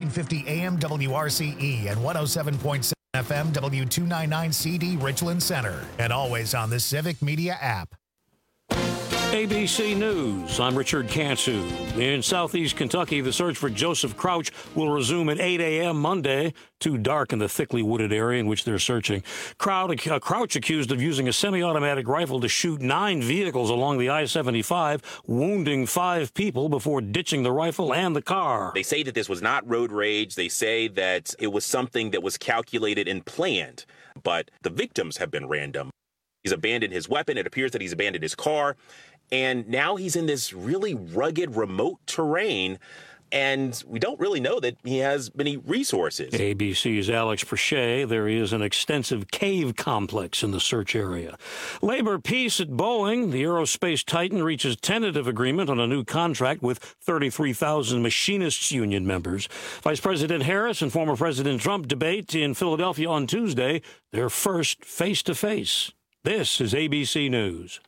950 AM WRCE and 107.7 FM W299 CD Richland Center. And always on the Civic Media app. ABC News, I'm Richard Cantu. In southeast Kentucky, the search for Joseph Crouch will resume at 8 a.m. Monday. Too dark in the thickly wooded area in which they're searching. Crouch accused of using a semi-automatic rifle to shoot 9 vehicles along the I-75, wounding 5 people before ditching the rifle and the car. They say that this was not road rage. They say that it was something that was calculated and planned, but the victims have been random. He's abandoned his weapon. It appears that he's abandoned his car. And now he's in this really rugged, remote terrain, and we don't really know that he has many resources. ABC's Alex Prochet. There is an extensive cave complex in the search area. Labor peace at Boeing. The aerospace titan reaches tentative agreement on a new contract with 33,000 machinists union members. Vice President Harris and former President Trump debate in Philadelphia on Tuesday, their first face-to-face. This is ABC News.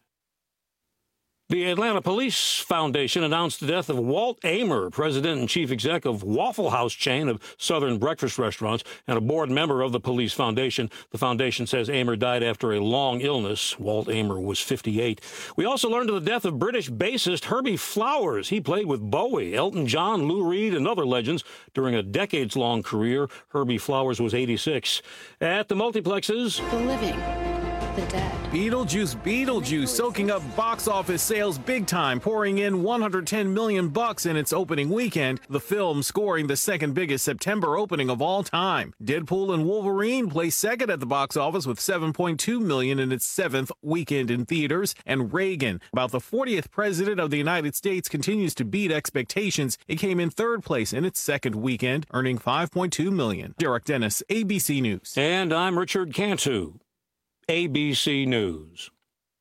The Atlanta Police Foundation announced the death of Walt Ehmer, president and chief exec of Waffle House chain of Southern breakfast restaurants and a board member of the Police Foundation. The foundation says Ehmer died after a long illness. Walt Ehmer was 58. We also learned of the death of British bassist Herbie Flowers. He played with Bowie, Elton John, Lou Reed, and other legends during a decades-long career. Herbie Flowers was 86. At the multiplexes, The living, the dead. Beetlejuice, soaking up box office sales big time, pouring in $110 million in its opening weekend. The film scoring the second biggest September opening of all time. Deadpool and Wolverine placed second at the box office with $7.2 million in its 7th weekend in theaters. And Reagan, about the 40th president of the United States, continues to beat expectations. It came in 3rd place in its 2nd weekend, earning $5.2 million. Derek Dennis, ABC News. And I'm Richard Cantu. ABC News.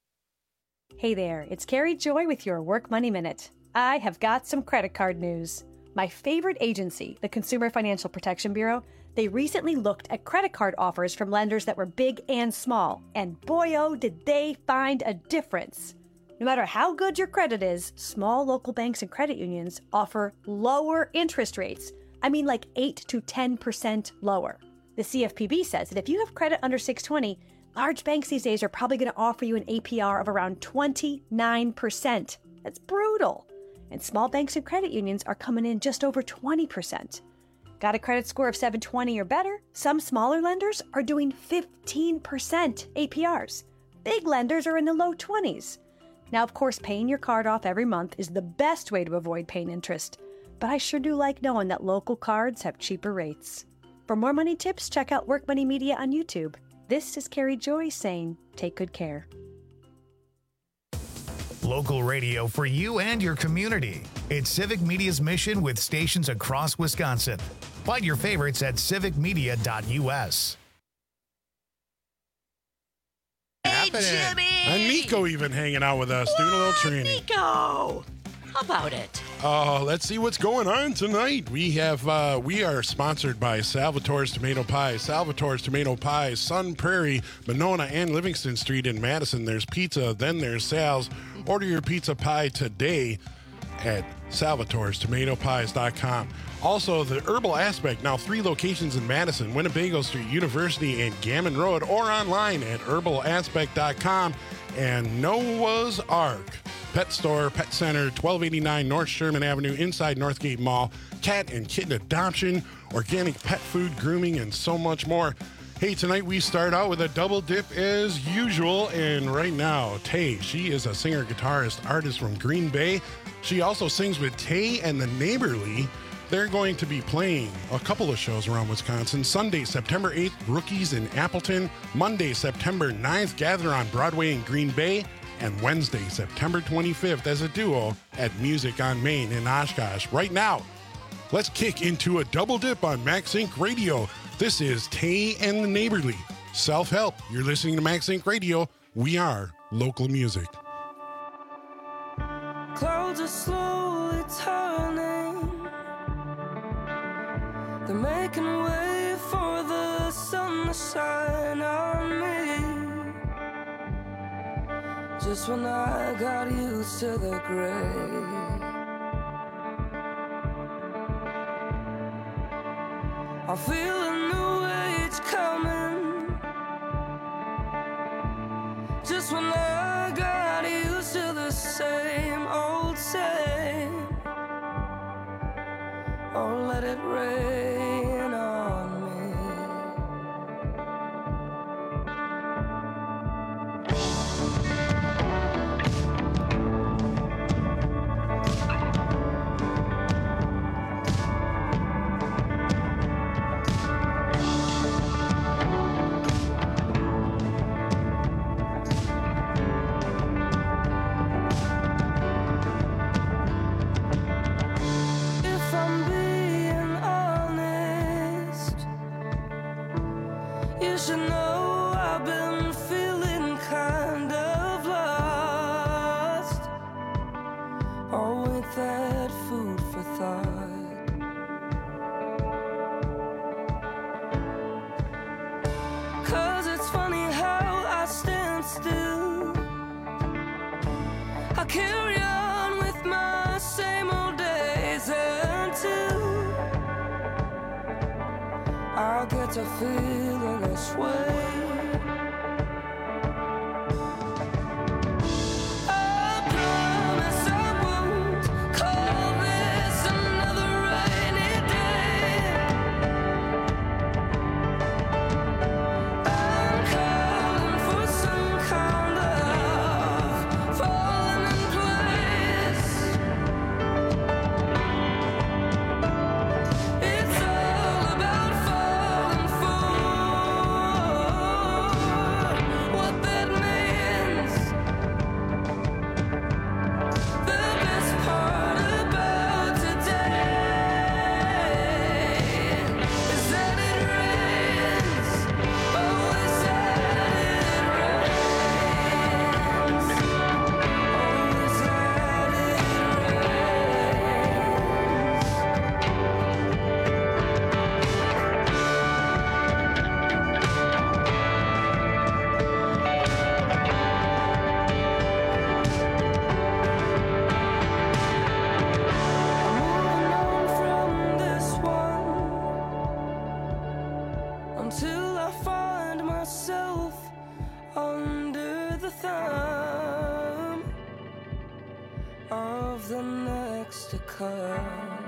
Hey there, it's Carrie Joy with your Work Money Minute. I have got some credit card news. My favorite agency, the Consumer Financial Protection Bureau, they recently looked at credit card offers from lenders that were big and small, and boy oh did they find a difference. No matter how good your credit is, small local banks and credit unions offer lower interest rates. I mean like 8 to 10% lower. The CFPB says that if you have credit under 620, large banks these days are probably going to offer you an APR of around 29%. That's brutal. And small banks and credit unions are coming in just over 20%. Got a credit score of 720 or better? Some smaller lenders are doing 15% APRs. Big lenders are in the low 20s. Now, of course, paying your card off every month is the best way to avoid paying interest. But I sure do like knowing that local cards have cheaper rates. For more money tips, check out Work Money Media on YouTube. This is Carrie Joy saying, take good care. Local radio for you and your community. It's Civic Media's mission with stations across Wisconsin. Find your favorites at civicmedia.us. Hey, Jimmy! And Nico even hanging out with us, doing a little training. Nico! How about it? Let's see what's going on tonight. We are sponsored by Salvatore's Tomato Pie. Salvatore's Tomato Pie, Sun Prairie, Monona, and Livingston Street in Madison. There's pizza, then there's Sal's. Order your pizza pie today at salvatorestomatopies.com. Also, the Herbal Aspect, now 3 locations in Madison, Winnebago Street, University, and Gammon Road, or online at herbalaspect.com. And Noah's Ark Pet Store, Pet Center, 1289 North Sherman Avenue, inside Northgate Mall, cat and kitten adoption, organic pet food, grooming, and so much more. Hey, tonight we start out with a double dip as usual, and right now, Tay, she is a singer, guitarist, artist from Green Bay. She also sings with Tay and the Neighborly. They're going to be playing a couple of shows around Wisconsin. Sunday, September 8th, Rookies in Appleton. Monday, September 9th, Gather on Broadway in Green Bay. And Wednesday, September 25th, as a duo at Music on Main in Oshkosh. Right now, let's kick into a double dip on Max Inc. Radio. This is Tay and the Neighborly. Self-help. You're listening to Max Inc. Radio. We are local music. Clouds are slowly turning. They're making way for the sun to shine on me. Just when I got used to the gray, I feel a new age coming. Just when I got used to the same old same. Oh, let it rain on me. If I'm being honest, you should know I've been feeling kind of lost. Oh, ain't that food for thought? 'Cause it's funny how I stand still. I carry on with my same old days until I'll get to feeling this way. I promise I won't call this another rainy day. I'm calling for some kind of falling in place. It's all about falling for what that means. The best part about today is that it rains. Oh, is that it rains. Oh, is that it rains. Moving on from this one until I find myself under the thumb of the next to come.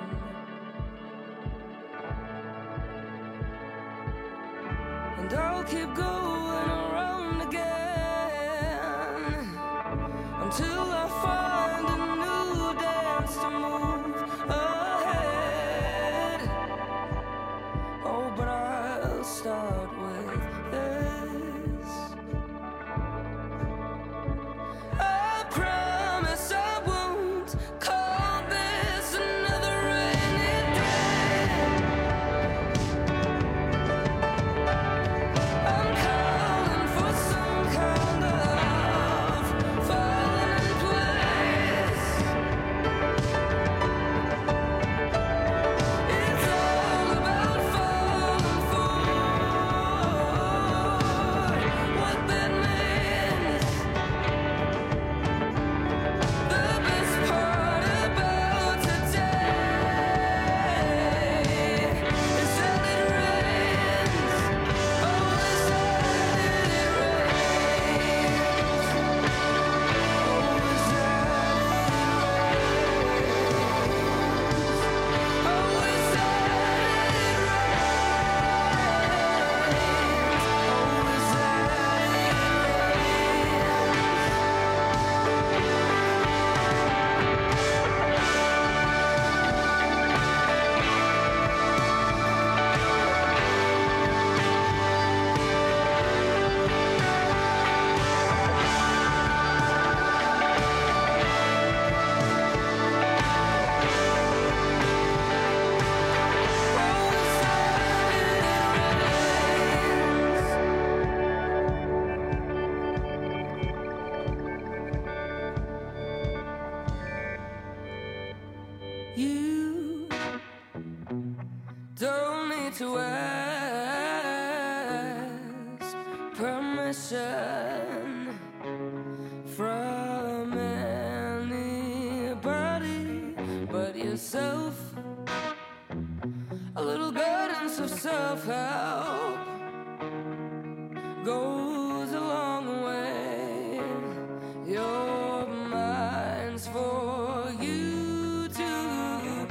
And I'll keep going around again until I find a new dance to move ahead. Oh, but I'll start with this. I promise I won't call this another rainy day. I'm calling for some kind of falling in place. It's all about falling for what that means. The best part about today is that it rains. Oh, is that it rains. Oh, is that You don't need to ask permission from anybody but yourself. A little guidance dose of self-help goes a long way. Your mind's for you to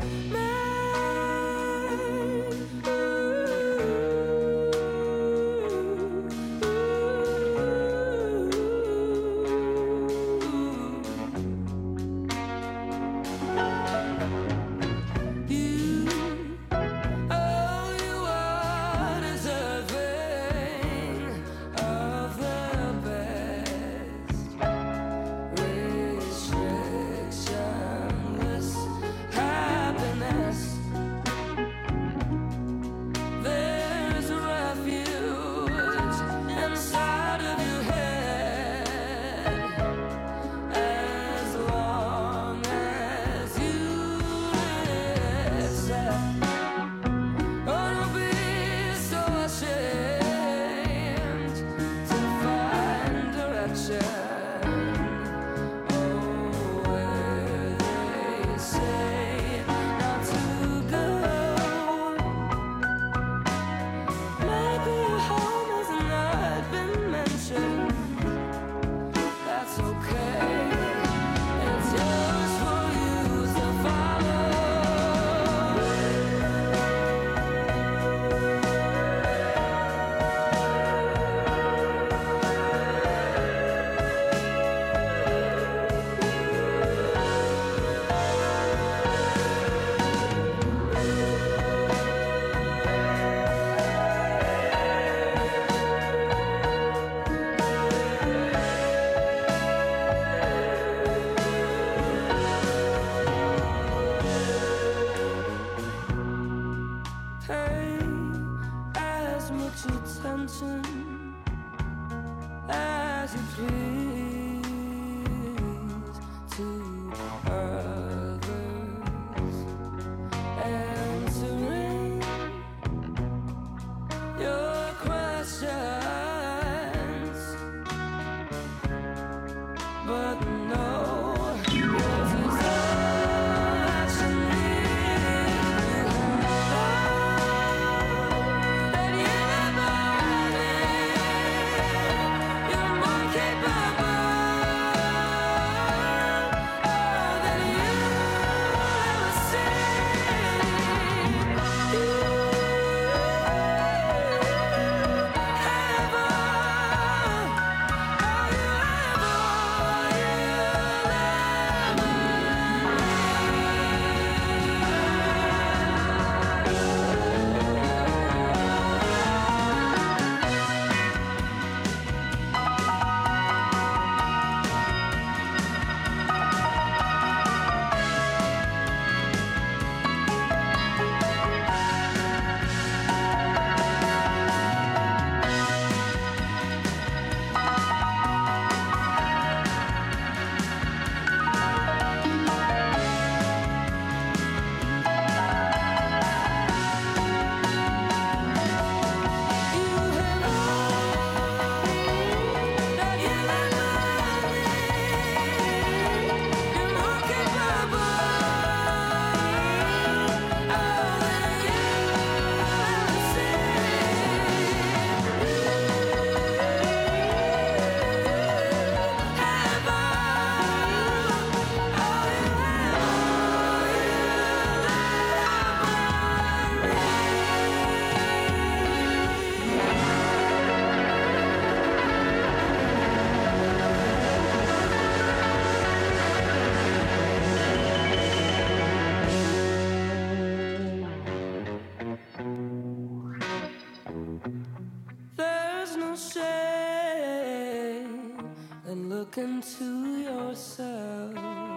look into yourself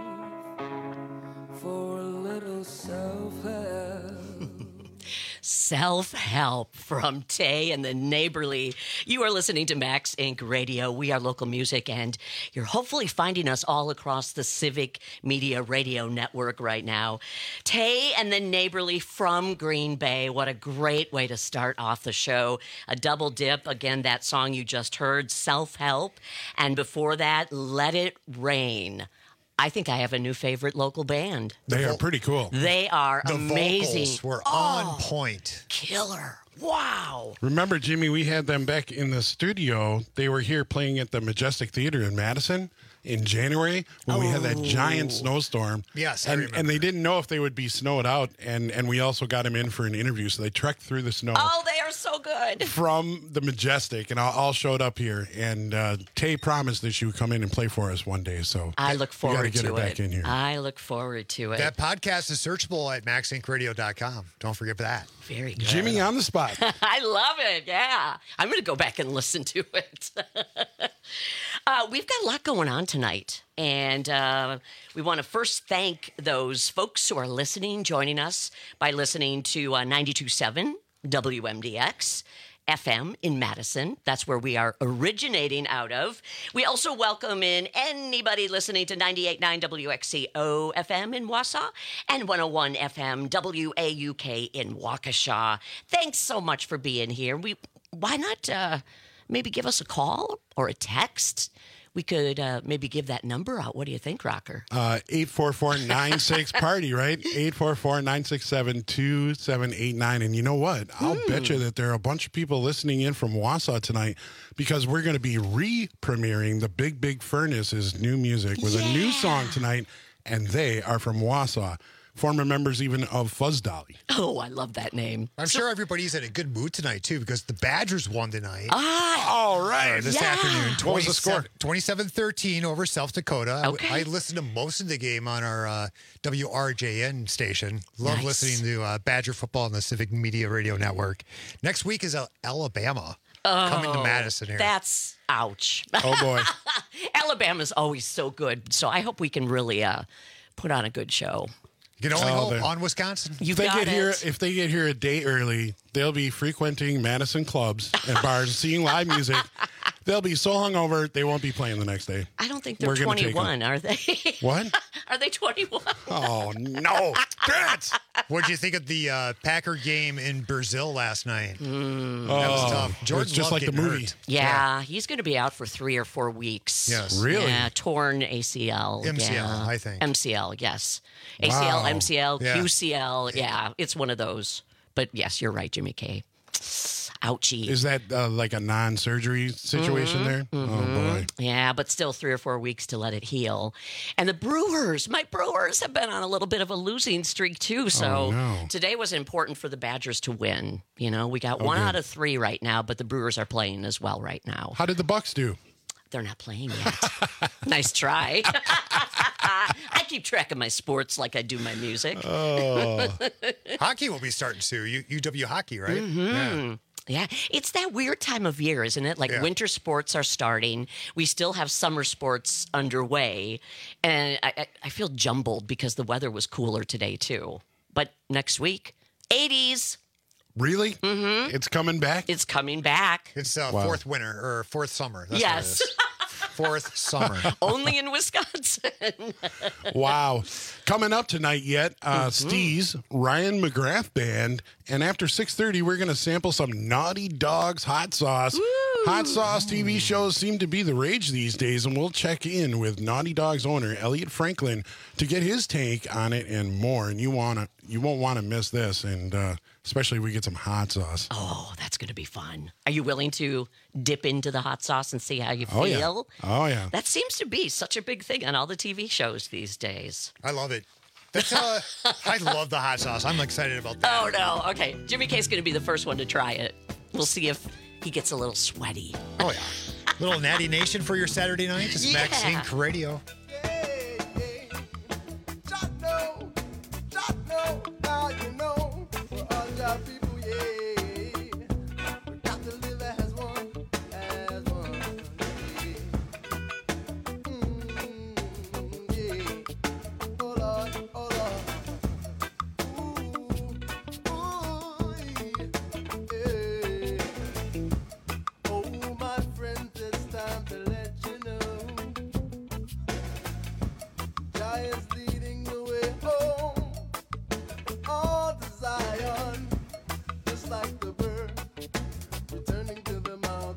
for a little self-help. Self-help from Tay and the Neighborly. You are listening to Max Inc. Radio. We are local music, and you're hopefully finding us all across the Civic Media Radio Network right now. Tay and the Neighborly from Green Bay. What a great way to start off the show. A double dip. Again, that song you just heard, Self-Help. And before that, Let It Rain. I think I have a new favorite local band. They are pretty cool. They are The amazing. vocals were on point. Killer. Wow. Remember, Jimmy, we had them back in the studio. They were here playing at the Majestic Theater in Madison in January when we had that giant snowstorm. Yes, I and remember. and they didn't know if they would be snowed out, and we also got them in for an interview, so they trekked through the snow. Oh, they are so good. From the Majestic, and all showed up here. And Tay promised that she would come in and play for us one day. So I look we forward gotta get to her back in here. I look forward to it. That podcast is searchable at maxinkradio.com. Don't forget that. Very good. Jimmy on the spot. I love it. Yeah. I'm going to go back and listen to it. We've got a lot going on tonight. And we want to first thank those folks who are listening, joining us by listening to 92.7 WMDX FM in Madison. That's where we are originating out of. We also welcome in anybody listening to 98.9 WXCO FM in Wausau and 101 FM WAUK in Waukesha. Thanks so much for being here. Why not maybe give us a call or a text? We could maybe give that number out. What do you think, Rocker? 844-96-PARTY, right? 844-967-2789. And you know what? I'll bet you that there are a bunch of people listening in from Wausau tonight because we're going to be re-premiering the Big Big Furnace's new music with a new song tonight, and they are from Wausau. Former members even of Fuzz Dolly. Oh, I love that name. I'm sure everybody's in a good mood tonight, too, because the Badgers won tonight. All right. This afternoon. What was the score? 27-13 over South Dakota. Okay. I listened to most of the game on our WRJN station. Love listening to Badger football on the Civic Media Radio Network. Next week is Alabama coming to Madison here. That's ouch. Oh, boy. Alabama's always so good, so I hope we can really put on a good show. You can only hope on Wisconsin. You If they got get it. here, if they get here a day early, they'll be frequenting Madison clubs and bars, seeing live music. They'll be so hungover they won't be playing the next day. I don't think they're We're gonna take 21, are they? What? Are they 21? Oh no! Grants! What'd you think of the Packer game in Brazil last night? That Oh, was tough. Jordan it's just Love like the getting movie. hurt. Yeah, he's going to be out for 3 or 4 weeks. Yes. Really? Yeah, torn ACL. MCL, yeah. I think. MCL, yes. Wow. ACL, MCL, Yeah. QCL. Yeah, it's one of those. But yes, you're right, Jimmy K. Ouchie. Is that like a non-surgery situation there? Oh boy! Yeah, but still 3 or 4 weeks to let it heal. And the Brewers, my Brewers have been on a little bit of a losing streak too. So no. today was important for the Badgers to win. You know, we got 1 out of 3 right now, but the Brewers are playing as well right now. How did the Bucks do? They're not playing yet. Nice try. I keep track of my sports like I do my music. Hockey will be starting soon. UW hockey, right? Mm-hmm. Yeah, it's that weird time of year, isn't it? Like winter sports are starting. We still have summer sports underway. And I feel jumbled because the weather was cooler today, too. But next week, 80s. Really? Mm-hmm. It's coming back? It's coming back. It's fourth winter or fourth summer. That's Yes. what it is. Fourth summer. Only in Wisconsin. Wow. Coming up tonight yet, Steve's Ryan McGrath Band. And after 6:30, we're going to sample some Naughty Dog's hot sauce. Hot sauce TV shows seem to be the rage these days, and we'll check in with Naughty Dog's owner, Elliot Franklin, to get his take on it and more. And you won't want to miss this, and especially if we get some hot sauce. Oh, that's going to be fun. Are you willing to dip into the hot sauce and see how you feel? Oh, yeah. That seems to be such a big thing on all the TV shows these days. I love it. That's I love the hot sauce. I'm excited about that. Oh, no. Okay. Jimmy K's going to be the first one to try it. We'll see if he gets a little sweaty. Oh, yeah. Little Natty Nation for your Saturday night. Just Max Inc. Radio.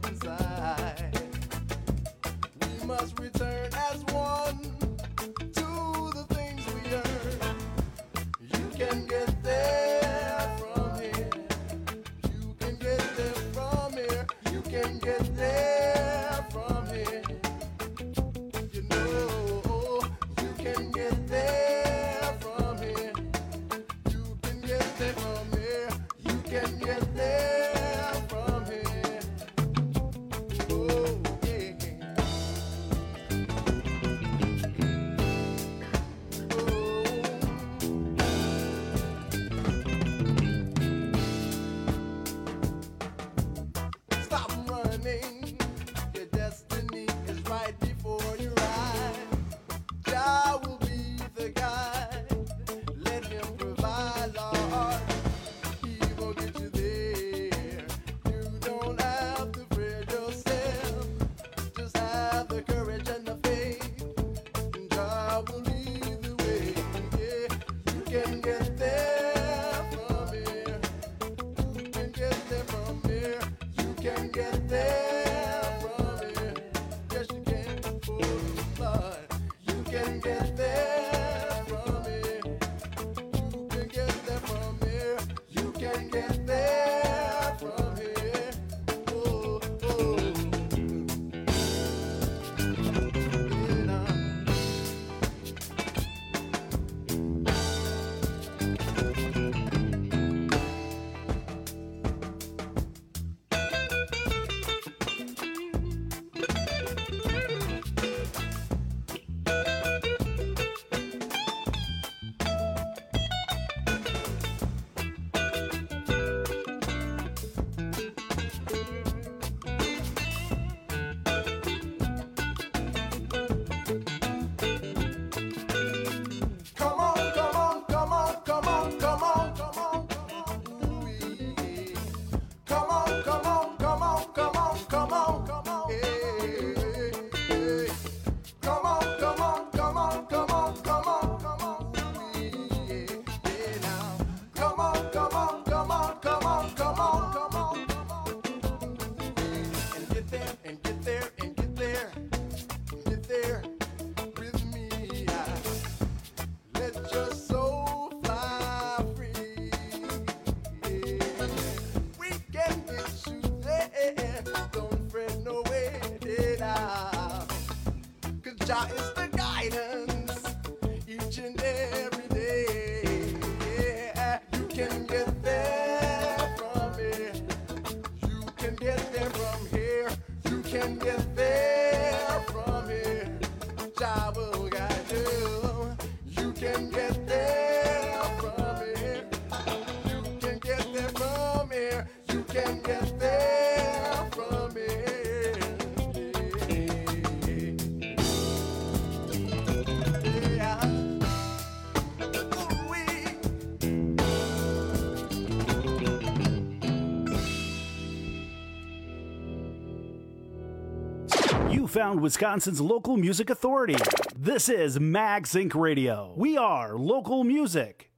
Return as one to can get there from here. Oh, yeah. Stop running. Your destiny is right before your eyes. Jah will be the guide. Let him provide, Lord. He will get you there. You don't have to fret yourself. Just have the courage and the faith. And Jah will lead the way. Yeah, you can get there from here. You can get there from here. You can get there from here. Yes, you can. Oh, Lord. You can get there from here. You can get there from here. You can get there from here. Oh, oh. Yeah, now. Come on, come on, come on, come on, come on, come on, come on, ooh, yeah. Come on, come on, come on, come on, come on, come on, yeah, yeah. Come on, come on, come on, come on, come on, come on, ooh, yeah, yeah, now. Come on, come on, come on, come on, come on, come on, come on, and get there, and get there, and get there, get there with me. Let your soul fly free. We can get you there. Don't fret no way now. 'Cause Jah is the guidance each and every day. Yeah, you can get there from here. You can get there from here. You can get there from here. Jah will guide you. You can get there from here. You can get there from here. You can get there from here. Yeah. Ooh-wee. You found Wisconsin's local music authority. This is Max Inc. Radio. We are local music.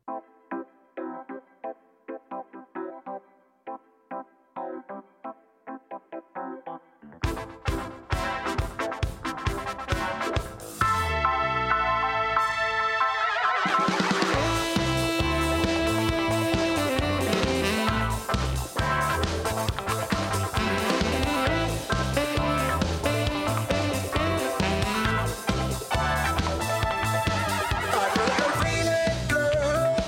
Girl,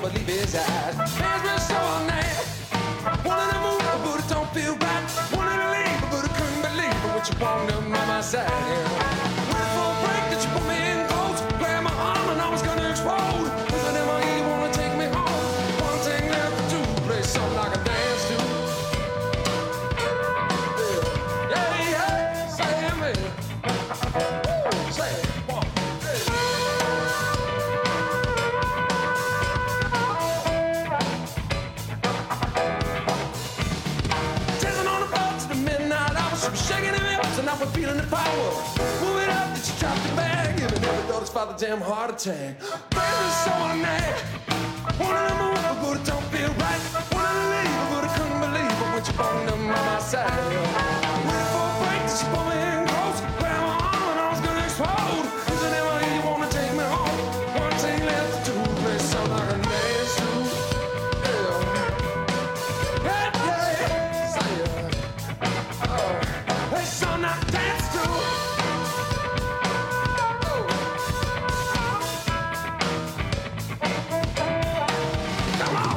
believe his eyes. Man's been so unnice. Wanted to move, but it don't feel right. Wanted to leave, but I couldn't believe it. What you want them by my side, yeah. Went for a break, that you put me in close. Grabbed my arm and I was gonna explode. But then my you wanna take me home. One thing left to do, play something like a dance to. Yeah, yeah, say me. Say it, one, shaking him up, and I was feeling the power. Move it up, that you dropped the bag. Even never thought it's about the damn heart attack. Baby, so unnice. Wanted to move, but it don't feel right. Wanted to leave, but I couldn't believe it when you brought them by my side. Waiting for a break, that you put me in close. Grabbed my arm, and I was gonna explode. Is it ever you wanna take me home? One thing left to do, play something like a dance to. Yeah, yeah, yeah, say it. Oh. Hey, son, I dance to. Come on.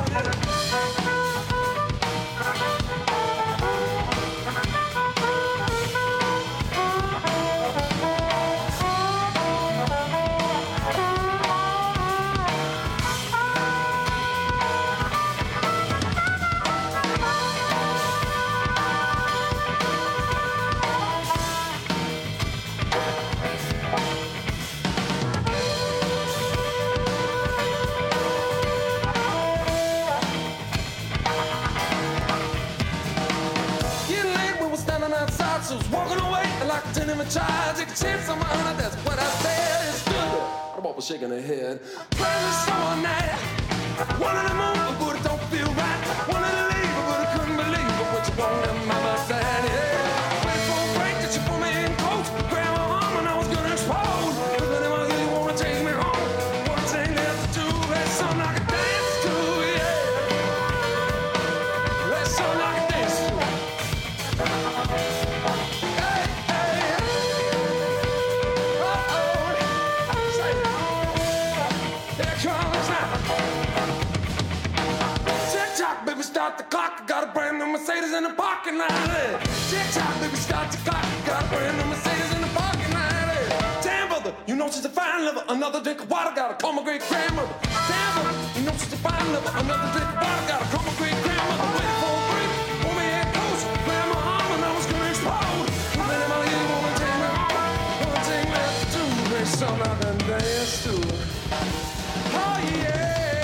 So I was walking away like a 10 in my child. Take a chance on my honor, that's what I said. It's good. The ball was shaking her head. Praise so nice. Wanted to move, but it don't feel right. Wanted to leave, but I couldn't believe it. What you want them by my side, yeah. Waiting for a break that you put me in close. Grab my arm and I was gonna explode. But then I hear you wanna take me home. One thing left to do, that's something I can dance to, yeah. That's something I can dance to. Start the clock, got a brand new Mercedes in the parking lot. Tick-tock, baby, start the clock, got a brand new Mercedes in the parking lot. Damn, brother, you know she's a fine lover. Another drink of water, gotta call my great grandmother. Damn, brother, you know she's a fine lover. Another drink of water, gotta call my great grandmother. Waiting for a break, pull me in close, grab my arm and I was gonna explode. But then my you wanna take me home. One thing left to do, there's something I can dance to. Oh yeah.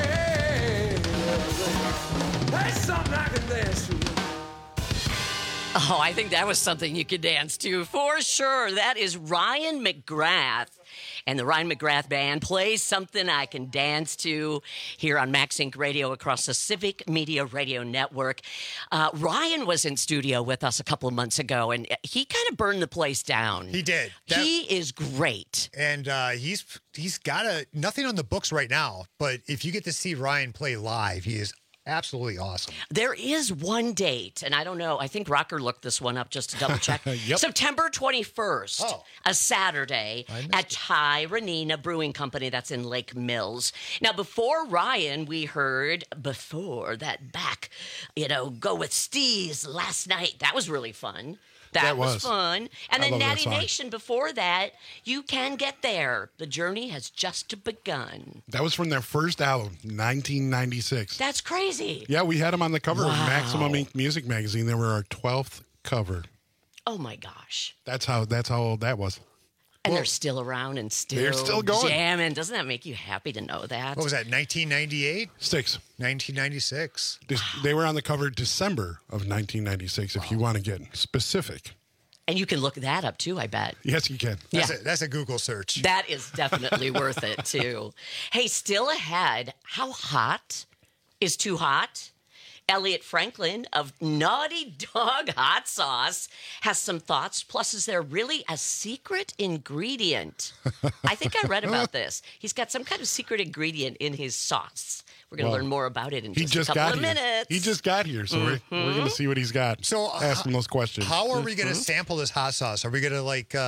Oh, I think that was something you could dance to for sure. That is Ryan McGrath. And the Ryan McGrath Band plays Something I Can Dance To here on Max Inc. Radio across the Civic Media Radio Network. Ryan was in studio with us a couple of months ago, and he kind of burned the place down. He did. He is great. And he's got nothing on the books right now, but if you get to see Ryan play live, he is absolutely awesome. There is one date, and I don't know, I think Rocker looked this one up just to double check. Yep. September 21st, a Saturday at Thai Ranina Brewing Company. That's in Lake Mills. Now, before Ryan, we heard Before that back, Go With Steez last night. That was really fun. That was fun. And then Natty Nation, before that, You Can Get There. The journey has just begun. That was from their first album, 1996. That's crazy. Yeah, we had them on the cover of Maximum Inc. Music Magazine. They were our 12th cover. Oh, my gosh. That's how old that was. And they're still around and they're still going. Jamming. Doesn't that make you happy to know that? What was that, 1998? 1996. They were on the cover December of 1996, if you want to get specific. And you can look that up, too, I bet. Yes, you can. That's a Google search. That is definitely worth it, too. Hey, still ahead, how hot is too hot? Elliot Franklin of Naughty Dog Hot Sauce has some thoughts. Plus, is there really a secret ingredient? I think I read about this. He's got some kind of secret ingredient in his sauce. We're going to learn more about it in just a couple of minutes. He just got here, so we're going to see what he's got. So ask him those questions. How are we going to sample this hot sauce? Are we going to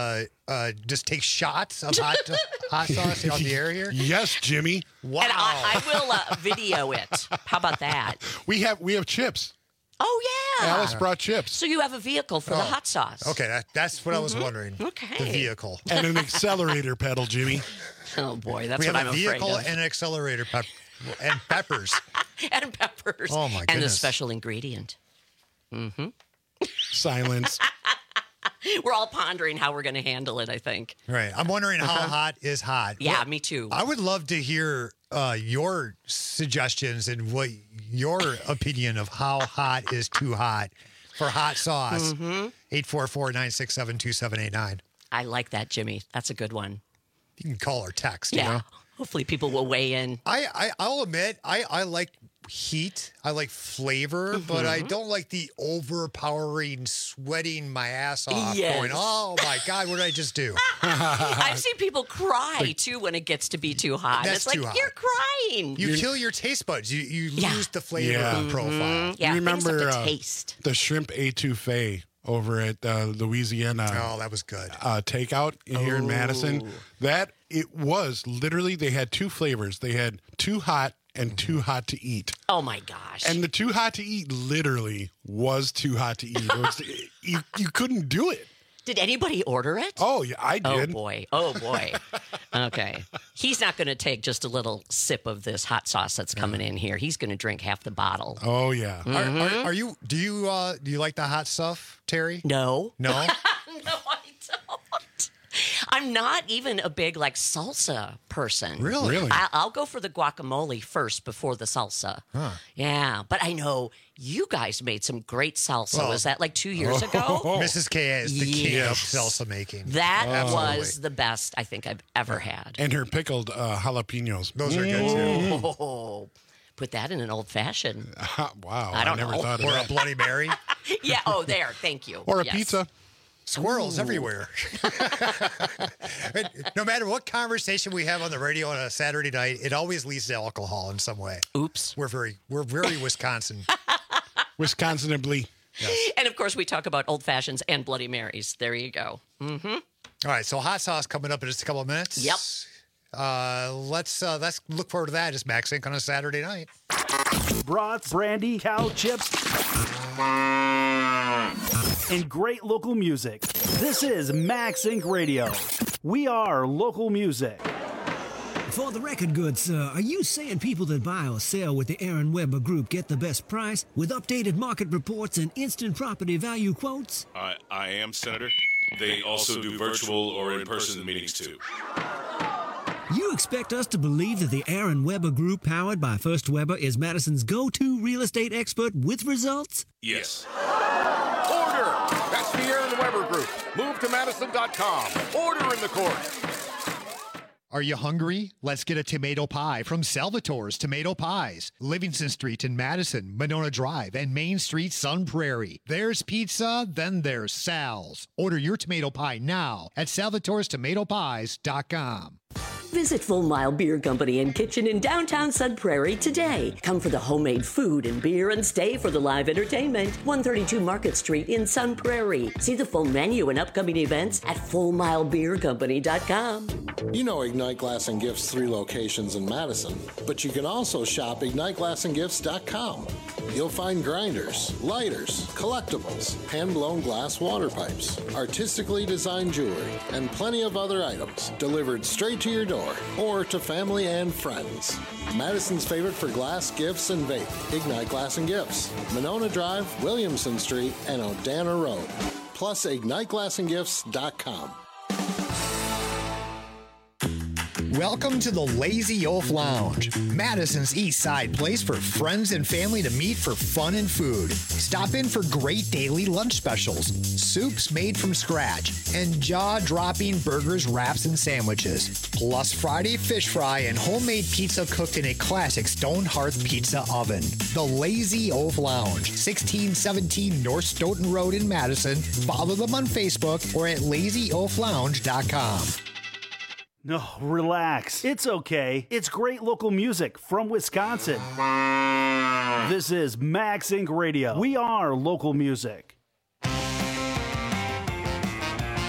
just take shots of hot sauce on the air here? Yes, Jimmy. Wow. And I will video it. How about that? We have chips. Oh, yeah. Alice brought chips. So you have a vehicle for the hot sauce. Okay, that's what I was wondering. Okay. The vehicle. And an accelerator pedal, Jimmy. Oh, boy. That's we what have I'm a vehicle afraid of. and an accelerator and peppers. And peppers. Oh, my And goodness. the special ingredient. Mm-hmm. Silence. We're all pondering how we're going to handle it, I think. Right. I'm wondering how hot is hot. Yeah, me too. I would love to hear your suggestions and what your opinion of how hot is too hot for hot sauce. 844-967-2789. I like that, Jimmy. That's a good one. You can call or text. Yeah. You know? Hopefully people will weigh in. I'll admit, I like heat. I like flavor, but I don't like the overpowering, sweating my ass off. Yes. Going, oh my God, what did I just do? I've seen people cry, too, when it gets to be too hot. That's It's like, too hot. you're crying. You kill your taste buds. You lose the flavor profile. Yeah, you remember things have to taste. the shrimp etouffee over at Louisiana? Oh, that was good. Takeout here in Madison. That it was literally they had two flavors. They had too hot and too hot to eat. Oh, my gosh. And the too hot to eat literally was too hot to eat. It was, you couldn't do it. Did anybody order it? Oh, yeah, I did. Oh, boy. Okay. He's not going to take just a little sip of this hot sauce that's coming in here. He's going to drink half the bottle. Oh, yeah. Are you? Do you like the hot stuff, Terry? No. No. No, I don't. I'm not even a big salsa person. Really? I'll go for the guacamole first before the salsa. Huh. Yeah, but I know you guys made some great salsa. Well, was that 2 years ago? Mrs. K is the king of Yes. salsa making. That was the best I think I've ever had. And her pickled jalapenos. Those are good too. Oh, put that in an old fashioned. Wow. I don't never know. thought of Or that. a Bloody Mary. Yeah. Oh, there. Thank you. Or a Yes. pizza. Squirrels everywhere. No matter what conversation we have on the radio on a Saturday night, it always leads to alcohol in some way. Oops. We're very Wisconsin. Wisconsinably. Yes. And of course, we talk about old fashions and Bloody Marys. There you go. Mm-hmm. All right, so hot sauce coming up in just a couple of minutes. Yep. Let's look forward to that. It's Max Inc. on a Saturday night. Brats, brandy, cow chips, and great local music. This is Max Inc. Radio. We are local music. For the record, good sir, are you saying people that buy or sell with the Aaron Weber Group get the best price with updated market reports and instant property value quotes? I am, Senator. They also do virtual or in-person meetings, too. You expect us to believe that the Aaron Weber Group, powered by First Weber, is Madison's go-to real estate expert with results? Yes. Order! That's the Aaron Weber Group. Move to Madison.com. Order in the court. Are you hungry? Let's get a tomato pie from Salvatore's Tomato Pies. Livingston Street in Madison, Monona Drive, and Main Street, Sun Prairie. There's pizza, then there's Sal's. Order your tomato pie now at salvatorestomatopies.com. Visit Full Mile Beer Company and Kitchen in downtown Sun Prairie today. Come for the homemade food and beer and stay for the live entertainment. 132 Market Street in Sun Prairie. See the full menu and upcoming events at FullMileBeerCompany.com. You know Ignite Glass and Gifts 3 locations in Madison, but you can also shop IgniteGlassandGifts.com. You'll find grinders, lighters, collectibles, hand-blown glass water pipes, artistically designed jewelry, and plenty of other items delivered straight to your door or to family and friends. Madison's favorite for glass, gifts, and vape. Ignite Glass and Gifts. Monona Drive, Williamson Street, and Odana Road. Plus IgniteGlassandGifts.com. Welcome to the Lazy Oaf Lounge, Madison's East Side place for friends and family to meet for fun and food. Stop in for great daily lunch specials, soups made from scratch, and jaw-dropping burgers, wraps, and sandwiches. Plus Friday fish fry and homemade pizza cooked in a classic stone hearth pizza oven. The Lazy Oaf Lounge, 1617 North Stoughton Road in Madison. Follow them on Facebook or at lazyoaflounge.com. No, relax. It's okay. It's great local music from Wisconsin. This is Max Inc. Radio. We are local music.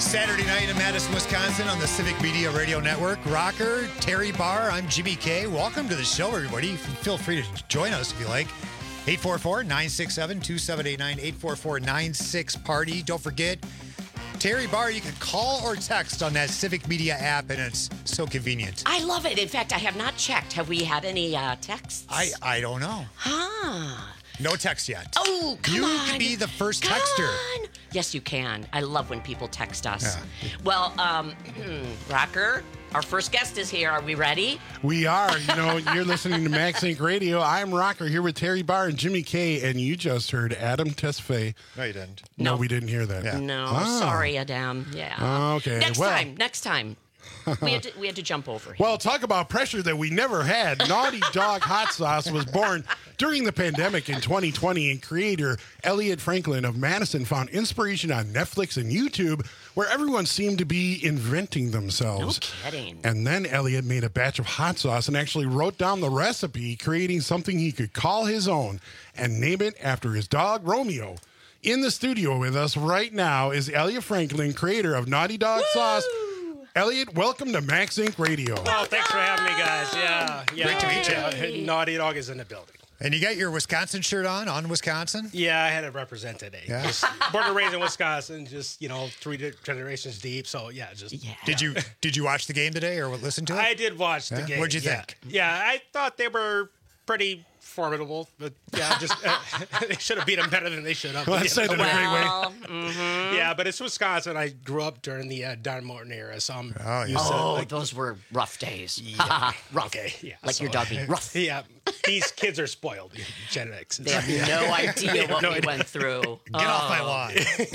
Saturday night in Madison, Wisconsin on the Civic Media Radio Network. Rocker, Terry Barr, I'm Jimmy K. Welcome to the show, everybody. Feel free to join us if you like. 844-967-2789, 844-96-PARTY. Don't forget, Terry Barr, you can call or text on that Civic Media app, and it's so convenient. I love it. In fact, I have not checked. Have we had any texts? I don't know. Huh. No text yet. Oh, come on. You can be the first texter. On. Yes, you can. I love when people text us. Yeah. Well, Rocker, our first guest is here. Are we ready? We are. You know, you're listening to Max Inc. Radio. I'm Rocker here with Terry Barr and Jimmy K. And you just heard Adam Tesfaye. No, you didn't. No, we didn't hear that. Yeah. No, sorry, Adam. Yeah. Okay. Next time. We had to jump over him. Well, talk about pressure that we never had. Naughty Dog Hot Sauce was born during the pandemic in 2020, and creator Elliot Franklin of Madison found inspiration on Netflix and YouTube, where everyone seemed to be inventing themselves. No kidding. And then Elliot made a batch of hot sauce and actually wrote down the recipe, creating something he could call his own and name it after his dog, Romeo. In the studio with us right now is Elliot Franklin, creator of Naughty Dog Sauce. Elliot, welcome to Max Inc. Radio. Oh, thanks for having me, guys. Yeah. Great to meet you. Naughty Dog is in the building. And you got your Wisconsin shirt on Wisconsin? Yeah, I had to represent today. Yeah. Just born and raised in Wisconsin, just, 3 generations deep. So, yeah, just. Yeah. Did you watch the game today or listen to it? I did watch the game. What'd you think? Yeah, I thought they were pretty formidable, but yeah, just they should have beat them better than they should have. Well, that's said in a great way. Mm-hmm. Yeah, but it's Wisconsin. I grew up during the Don Martin era, so I'm used to those were rough days. Yeah. Rough. Okay, yeah. Like your doggy. Rough. Yeah, these kids are spoiled. Genetics. They have no idea what we went through. Get off my lawn.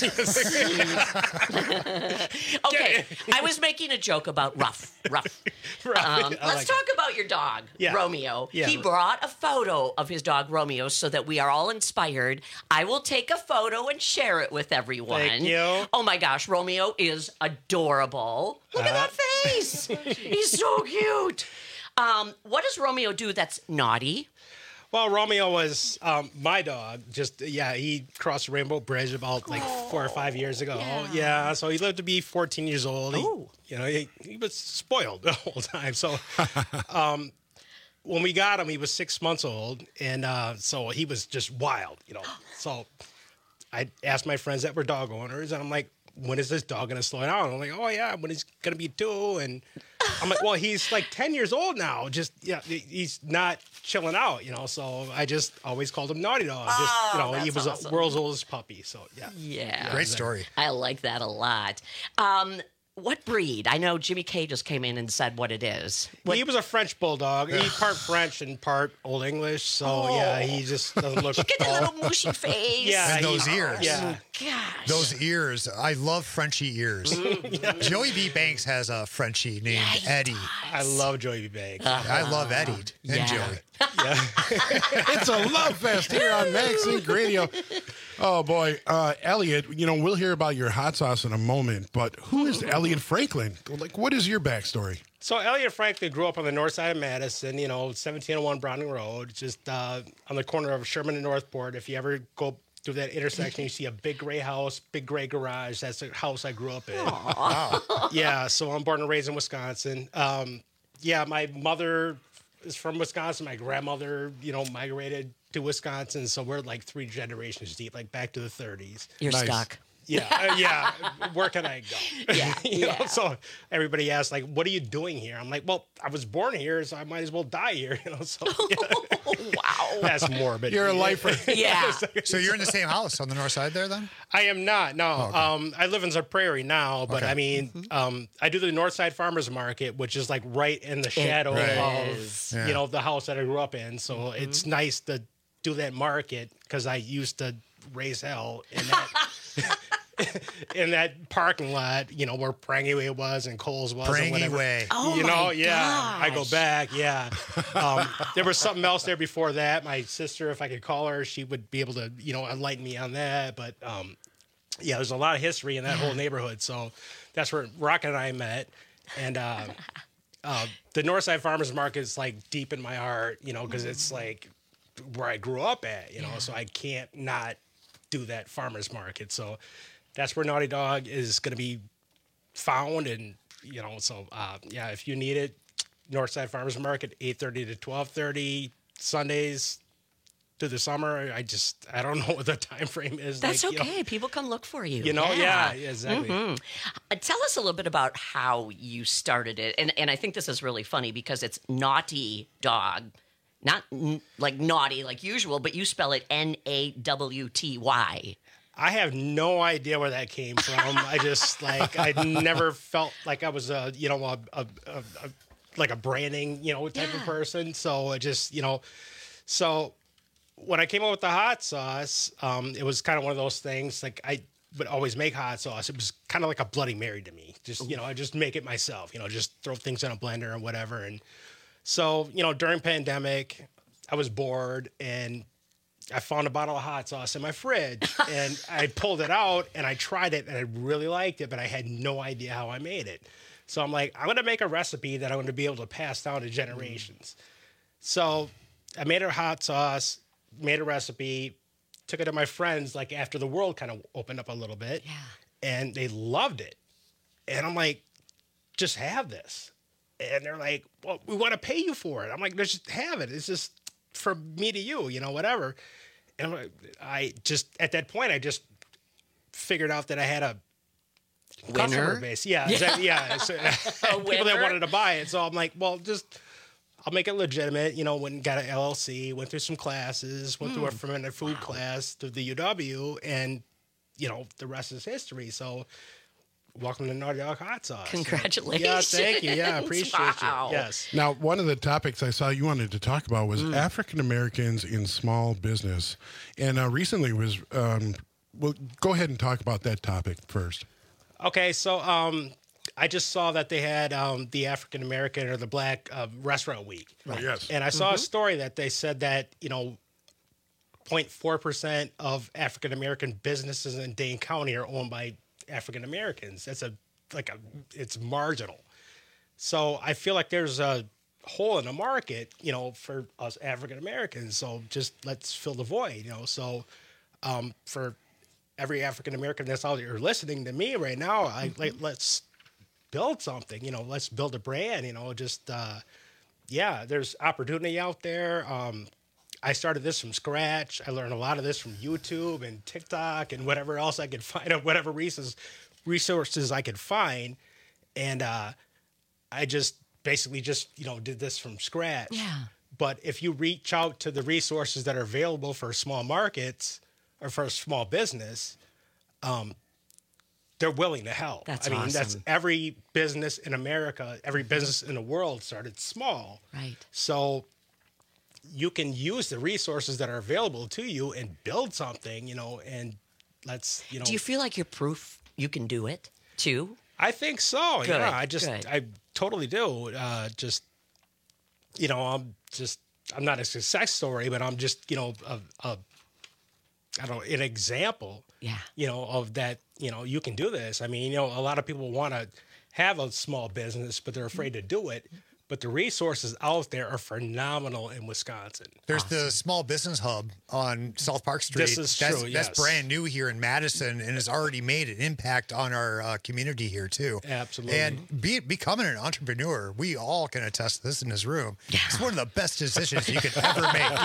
Okay, I was making a joke about rough. Let's talk about your dog, Romeo. Yeah. He brought a photo of his dog, Romeo, so that we are all inspired. I will take a photo and share it with everyone. Thank you. Oh my gosh, Romeo is adorable. Look at that face. He's so cute. What does Romeo do that's naughty? Well, Romeo was my dog. He crossed the Rainbow Bridge about 4 or 5 years ago. Yeah, so he lived to be 14 years old. He was spoiled the whole time. So when we got him, he was 6 months old, and so he was just wild, So I asked my friends that were dog owners, and I'm like, when is this dog going to slow down? I'm like, oh, yeah, when he's going to be 2. And I'm like, well, he's like 10 years old now. He's not chilling out, So I just always called him Naughty Dog. He was awesome. the world's oldest puppy. So, yeah. Yeah. Great story. I like that a lot. What breed? I know Jimmy K just came in and said what it is. He was a French bulldog. He's part French and part Old English. So, he just doesn't look. Look at the little mushy face. Yeah. And those ears. Yeah. Gosh. Those ears. I love Frenchie ears. Joey B. Banks has a Frenchie named Eddie. I love Joey B. Banks. I love Eddie and Joey. Yeah. It's a love fest here on Max Inc. Radio. Oh, boy. Elliot, we'll hear about your hot sauce in a moment, but who is Elliot Franklin? What is your backstory? So Elliot Franklin grew up on the north side of Madison, 1701 Browning Road, just on the corner of Sherman and Northport. If you ever go through that intersection, you see a big gray house, big gray garage. That's the house I grew up in. Wow. Yeah, so I'm born and raised in Wisconsin. My mother is from Wisconsin. My grandmother, migrated to Wisconsin. So we're like 3 generations deep, like back to the 30s. You're stuck. Yeah. Where can I go? Yeah. So everybody asks, what are you doing here? I'm like, well, I was born here, so I might as well die here. So Wow. That's morbid. You're a lifer. Yeah. So you're in the same house on the north side there, then? I am not. No. Oh, okay. I live in Sun Prairie now, but Okay. I mean, I do the Northside Farmers Market, which is like right in the shadow of the house that I grew up in. So it's nice to do that market because I used to raise hell in that. In that parking lot, where Prangy Way was and Coles was. Prangy Way. Oh, my I go gosh. back, there was something else there before that. My sister, if I could call her, she would be able to, enlighten me on that. But, there's a lot of history in that whole neighborhood. So that's where Rock and I met. And the Northside Farmers Market is, deep in my heart, because it's, where I grew up at, so I can't not do that farmers market. So that's where Naughty Dog is going to be found, and so if you need it, Northside Farmers Market, 8:30 to 12:30 Sundays through the summer. I don't know what the time frame is. That's okay. People come look for you. Yeah, exactly. Tell us a little bit about how you started it, and I think this is really funny because it's Naughty Dog, not like naughty like usual, but you spell it Nawty. I have no idea where that came from. I just I never felt like I was a branding type of person. So I just so when I came up with the hot sauce, it was kind of one of those things. Like I would always make hot sauce. It was kind of like a Bloody Mary to me. Just I just make it myself. Just throw things in a blender and whatever. And so during pandemic, I was bored and I found a bottle of hot sauce in my fridge and I pulled it out and I tried it and I really liked it, but I had no idea how I made it. So I'm like, I'm going to make a recipe that I'm going to be able to pass down to generations. So I made a hot sauce, made a recipe, took it to my friends, like after the world kind of opened up a little bit, and they loved it. And I'm like, just have this. And they're like, well, we want to pay you for it. I'm like, just have it. It's just from me to you, whatever. And I just, at that point, I just figured out that I had a customer base. Yeah. So, people that wanted to buy it. So I'm like, well, I'll make it legitimate. Went and got an LLC, went through some classes, went through a fermented food class through the UW, and, the rest is history. So welcome to Naughty Dog Hot Sauce. Congratulations. Yeah, thank you. Yeah, I appreciate you. Yes. Now, one of the topics I saw you wanted to talk about was African Americans in small business. And recently was, well, go ahead and talk about that topic first. Okay, so I just saw that they had the African American or the Black Restaurant Week. Right. Oh, yes. And I saw a story that they said that, 0.4% of African American businesses in Dane County are owned by African Americans. That's it's marginal. So I feel like there's a hole in the market, for us African Americans. So just let's fill the void, So for every African American that's out there listening to me right now, let's build something, let's build a brand, there's opportunity out there. I started this from scratch. I learned a lot of this from YouTube and TikTok and whatever else I could find, whatever resources I could find. And I just basically did this from scratch. Yeah. But if you reach out to the resources that are available for small markets or for a small business, they're willing to help. That's awesome. That's every business in America, every business in the world started small. Right. So you can use the resources that are available to you and build something, and let's, Do you feel like you're proof you can do it too? I think so. Good. Yeah, I totally do. I'm not a success story, but I'm just, an example, of that, you can do this. I mean, a lot of people want to have a small business, but they're afraid to do it. But the resources out there are phenomenal in Wisconsin. There's the Small Business Hub on South Park Street. This is true, yes. That's brand new here in Madison and has already made an impact on our community here, too. Absolutely. And becoming an entrepreneur, we all can attest to this in this room. Yeah. It's one of the best decisions you could ever make.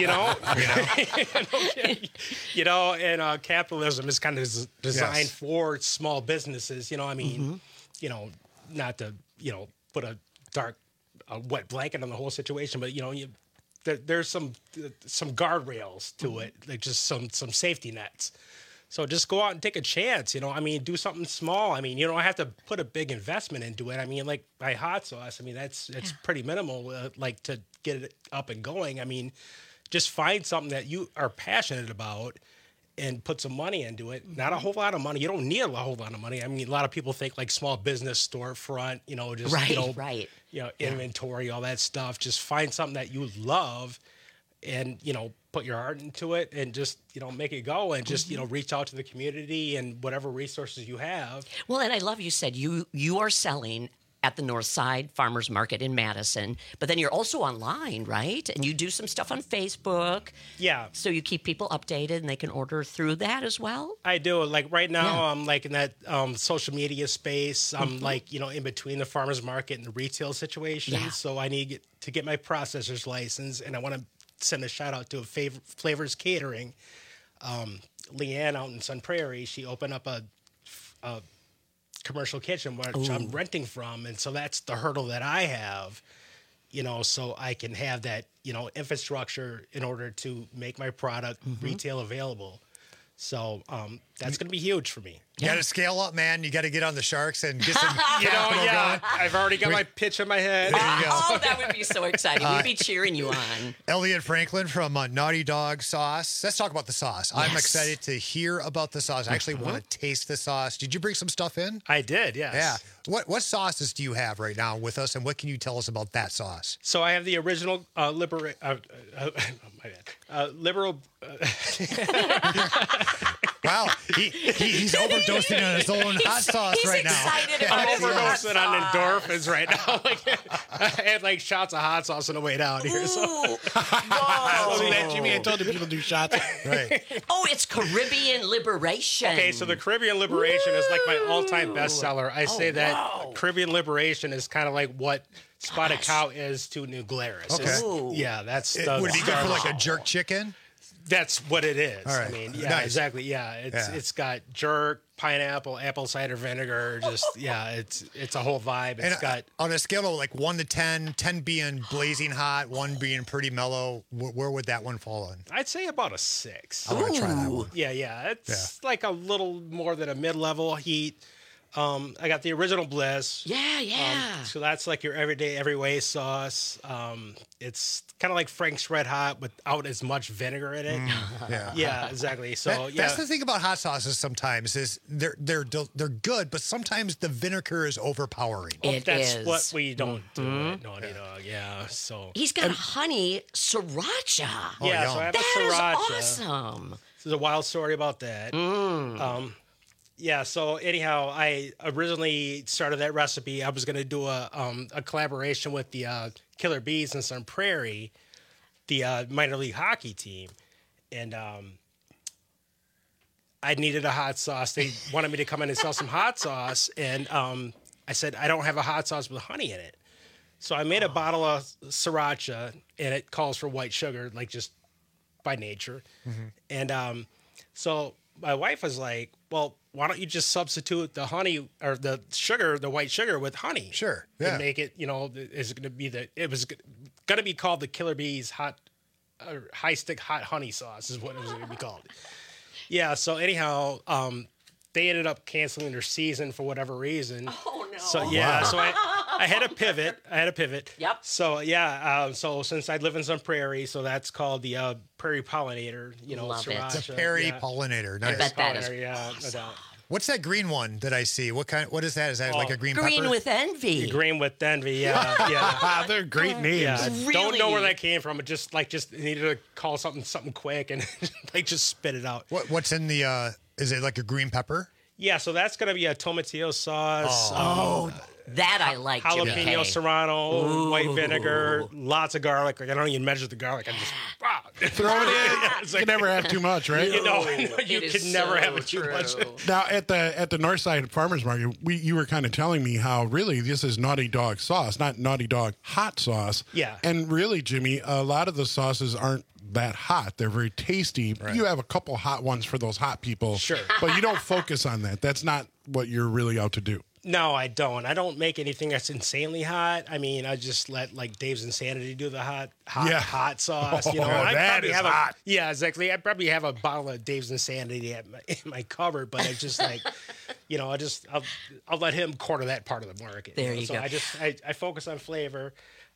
And capitalism is kind of designed for small businesses. Not to, put a wet blanket on the whole situation, but there's some guardrails to it, like just some safety nets. So just go out and take a chance, do something small. You don't have to put a big investment into it. Like my hot sauce, it's pretty minimal, like to get it up and going. Just find something that you are passionate about and put some money into it. Not a whole lot of money. You don't need a whole lot of money. A lot of people think like small business storefront, inventory, all that stuff. Just find something that you love and, put your heart into it and just, make it go and just, reach out to the community and whatever resources you have. Well, and I love you said you are selling at the North Side Farmers Market in Madison. But then you're also online, right? And you do some stuff on Facebook. Yeah. So you keep people updated and they can order through that as well? I do. Like right now, I'm like in that social media space. I'm like, in between the farmers market and the retail situation. Yeah. So I need to get my processor's license, and I want to send a shout out to Flavors Catering. Leanne out in Sun Prairie, she opened up a commercial kitchen which I'm renting from, and so that's the hurdle that I have, so I can have that infrastructure in order to make my product retail available. So that's going to be huge for me. You got to scale up, man. You got to get on the Sharks and get some capital going. I've already got my pitch in my head. There you go. Oh, that would be so exciting. We'd be cheering you on. Elliot Franklin from Naughty Dog Sauce. Let's talk about the sauce. Yes. I'm excited to hear about the sauce. I actually want to taste the sauce. Did you bring some stuff in? I did, yes. Yeah. What sauces do you have right now with us, and what can you tell us about that sauce? So I have the original liberal. Wow, he's overdosing on his own hot sauce right now. Excited about I'm his hot overdosing on sauce. endorphins right now. I had like shots of hot sauce on the way down here. So. Ooh. See that, Jimmy? I told you people do shots. Right. Oh, it's Caribbean Liberation. Okay, so the Caribbean Liberation is like my all-time bestseller. I say that Caribbean Liberation is kind of like what Spotted Cow is to New Glarus. Okay. Yeah, that's Would it be good for like a jerk chicken? That's what it is. All right. I mean, yeah, Nice. exactly. Yeah, it's got jerk, pineapple, apple cider vinegar. Just it's a whole vibe. It's got on a scale of like 1 to 10, 10 being blazing hot, 1 being pretty mellow. Where would that one fall on? I'd say about a 6. I want to try that one. Yeah. It's like a little more than a mid-level heat. I got the original Bliss. Yeah. So that's like your everyday, every way sauce. It's kind of like Frank's Red Hot without as much vinegar in it. Yeah, exactly. So That's the thing about hot sauces. Sometimes is they're good, but sometimes the vinegar is overpowering. That's what we don't do at Naughty Dog. Yeah. So He's got a honey sriracha. yeah. So I have a That sriracha. is awesome. There's a wild story about that. Yeah, so anyhow, I originally started that recipe. I was going to do a collaboration with the Killer Bees in Sun Prairie, the minor league hockey team. And I needed a hot sauce. They wanted me to come in and sell some hot sauce. And I said, I don't have a hot sauce with honey in it. So I made a bottle of sriracha, and it calls for white sugar, like just by nature. And so my wife was like, well, why don't you just substitute the honey or the sugar, the white sugar with honey? Sure. Yeah. And make it, is going to be it was going to be called the Killer Bees high stick hot honey sauce is what it was going to be called. Yeah. So anyhow, they ended up canceling their season for whatever reason. Oh no. So yeah. So I had a pivot. Yep. So yeah. So since I live in Sun Prairie, so that's called the Prairie Pollinator. Love it. sriracha. It's a Prairie Yeah. pollinator. I Nice. bet that is Pollinator, yeah, no doubt. What's that green one that I see? What is that? Is that like a green Green pepper? with envy. Green with envy, yeah. They're great names. Yeah, Really? don't know where that came from. It just needed to call something quick and like just spit it out. What's in the? Is it like a green pepper? Yeah, so that's gonna be a tomatillo sauce. That I like. Jimmy K. Jalapeno serrano, white vinegar, lots of garlic. Like I don't even measure the garlic. I just Throw it in. It's You like, can never have too much, right? you It is can never so have it too true. much. Now at the North Side Farmers Market, you were kind of telling me how really this is Naughty Dog sauce, not Naughty Dog hot sauce. Yeah. And really, Jimmy, a lot of the sauces aren't that hot. They're very tasty. You have a couple hot ones for those hot people. Sure. But you don't focus on that. That's not what you're really out to do. No, I don't. I don't make anything that's insanely hot. I mean, I just let like Dave's Insanity do the hot hot sauce. Oh, I that probably is have hot. Yeah, exactly. I probably have a bottle of Dave's Insanity in my cupboard, but it's just like, I'll let him corner that part of the market. There you so go. I focus on flavor.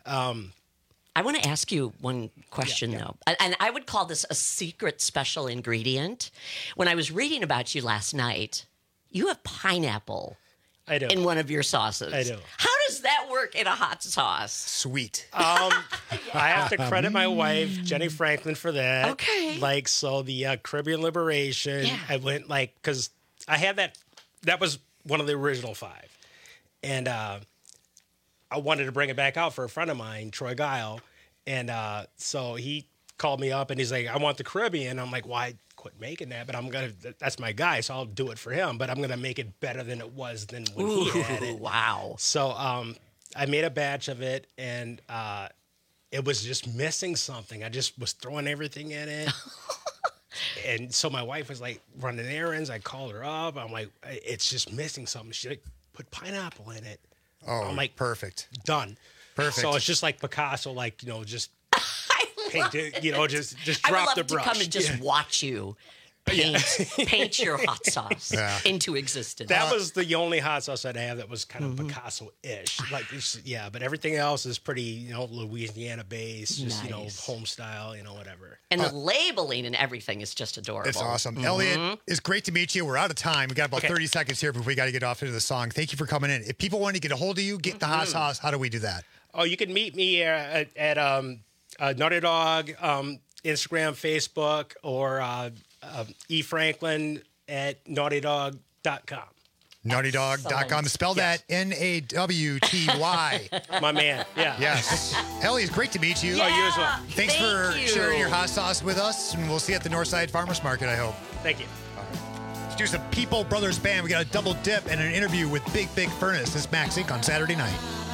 I want to ask you one question, though. And I would call this a secret special ingredient. When I was reading about you last night, you have pineapple I do. in one of your sauces. I do. How does that work in a hot sauce? Sweet. I have to credit my wife, Jenny Franklin, for that. Okay. Like, so the Caribbean Liberation, Yeah. I went like, because I had that was one of the original 5. And I wanted to bring it back out for a friend of mine, Troy Guile. And so he called me up and he's like, I want the Caribbean. I'm like, why quit making that? But that's my guy, so I'll do it for him. But I'm going to make it better than it was than when he had it. Wow. So I made a batch of it and it was just missing something. I just was throwing everything in it. And so my wife was like running errands. I called her up. I'm like, it's just missing something. She like put pineapple in it. Oh, I'm like, perfect. Done. Perfect. So it's just like Picasso, like, just paint it, just drop the brush. I would love to come and just watch you paint your hot sauce into existence. That was the only hot sauce I'd have that was kind of Picasso-ish. Like, but everything else is pretty, Louisiana-based, just, Nice. home style, whatever. And the labeling and everything is just adorable. It's awesome. Elliot, it's great to meet you. We're out of time. We got about 30 seconds here before we got to get off into the song. Thank you for coming in. If people want to get a hold of you, get the hot sauce, how do we do that? Oh, you can meet me at Naughty Dog, Instagram, Facebook, or E. Franklin at naughtydog.com. Naughtydog.com. Spell that Nawty. My man. Yeah. Yes. Ellie, it's great to meet you. Oh, you as well. Thanks for sharing your hot sauce with us, and we'll see you at the Northside Farmers Market, I hope. Thank you. Let's do some People Brothers Band. We got a double dip and an interview with Big Furnace. This is Max Inc. on Saturday night.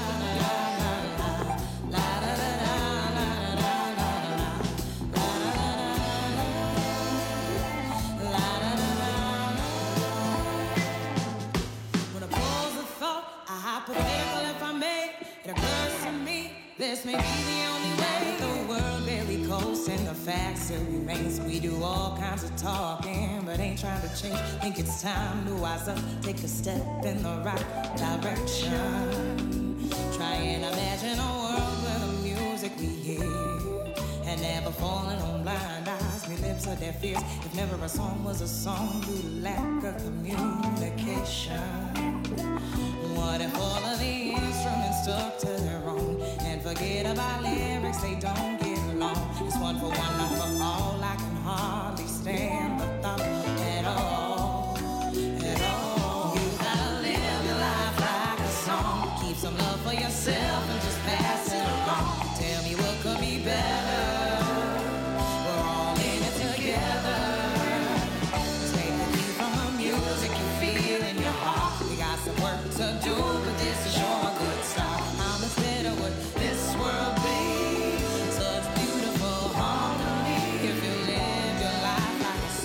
This may be the only way the world barely coasts, and the fact still remains. We do all kinds of talking, but ain't trying to change. Think it's time to wise up, take a step in the right direction. Try and imagine a world where the music we hear had never fallen on blind eyes. Me lips are deaf ears. If never a song was a song due to lack of communication. What if all of the instruments stuck to their own and forget about lyrics, they don't get along? It's one for one, not for all. I can hardly stand the thought at all, at all. You gotta live your life like a song. Keep some love for yourself and just pass it along. Tell me what could be better. We're all in it together. Take the key from the music you feel in your heart. We got some work to do, but this is sure a good start. How much better would this world be? Such beautiful harmony if you live your life like a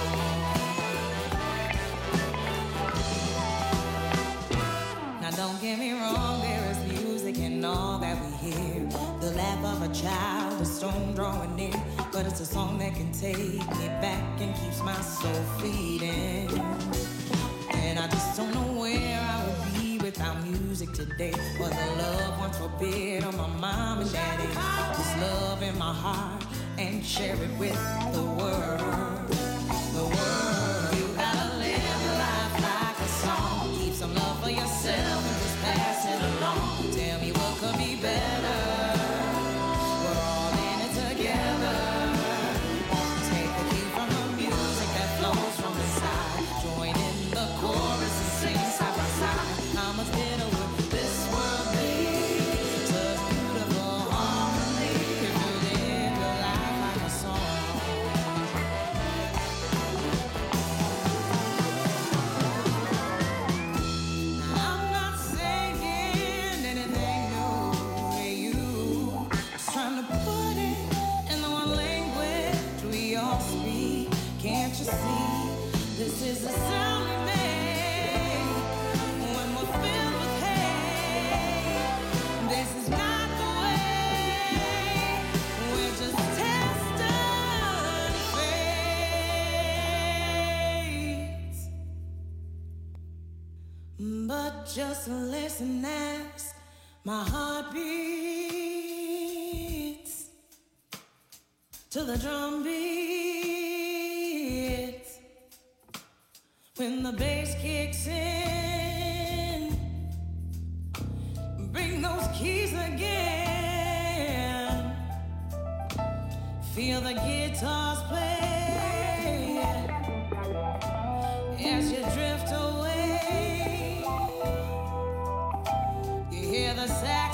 song. Now don't get me wrong, there is music in all that we hear. The laugh of a child, a storm drawing near. But it's a song that can take me back and keeps my soul feeding. And I just don't know where I would be without music today. Or the love once forbid on my mom and daddy. This love in my heart and share it with the world. The world. You gotta live your life like a song. Keep some love for yourself and just pass it along. Tell me what could be better. We're all in it together. Take the cue from the music that flows from the side. Join in the chorus and sing side by side. How much better would this world be? Such beautiful harmony if you live your life like a song. I'm not saying anything new to you. Just trying to put it in the one language we all speak. Can't you see? This is the sound we make when we're filled with hate. This is not the way. We're just testing fates. But just listen as my heart beats to the drum beats. When the bass kicks in, bring those keys again. Feel the guitars play as you drift away. You hear the sax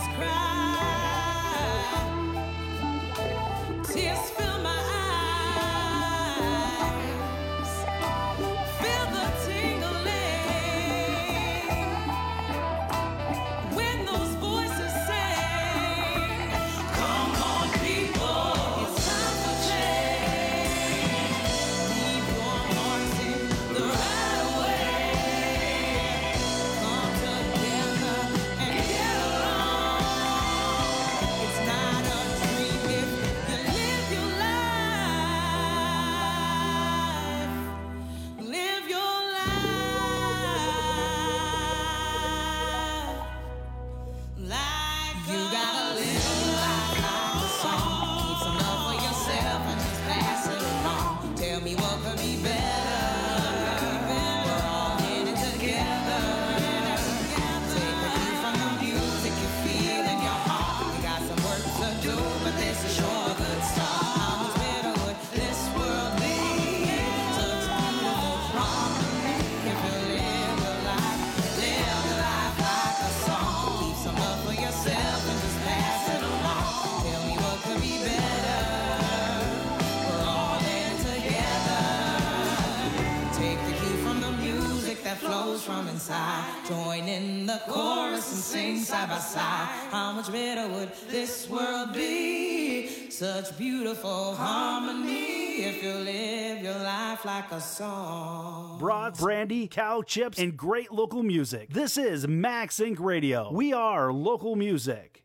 inside. Join in the chorus and sing side by side. How much better would this world be? Such beautiful harmony if you live your life like a song. Brats, brandy, cow chips, and great local music. This is Max Inc. Radio. We are local music.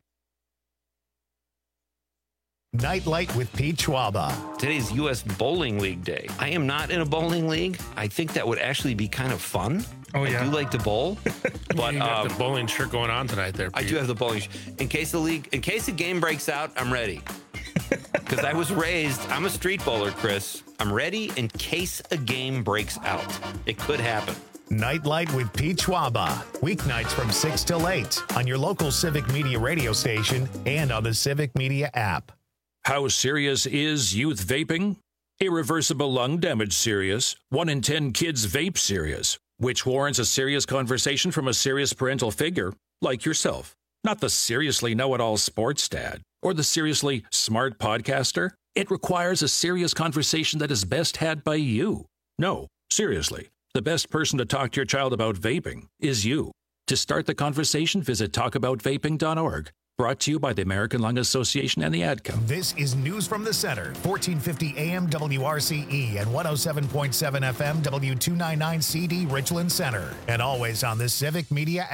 Nightlight with Pete Schwaba. Today's U.S. Bowling League Day. I am not in a bowling league. I think that would actually be kind of fun. Oh, yeah. I do like to bowl. But you got the bowling shirt going on tonight there, Pete. I do have the bowling shirt. In case the game breaks out, I'm ready. Because I was raised, I'm a street bowler, Chris. I'm ready in case a game breaks out. It could happen. Nightlight with Pete Schwaba. Weeknights from 6 till 8 on your local Civic Media radio station and on the Civic Media app. How serious is youth vaping? Irreversible lung damage serious. 1 in 10 kids vape serious, which warrants a serious conversation from a serious parental figure like yourself. Not the seriously know-it-all sports dad or the seriously smart podcaster. It requires a serious conversation that is best had by you. No, seriously, the best person to talk to your child about vaping is you. To start the conversation, visit talkaboutvaping.org. Brought to you by the American Lung Association and the ADCO. This is News from the Center, 1450 AM WRCE and 107.7 FM W299 CD Richland Center. And always on the Civic Media app.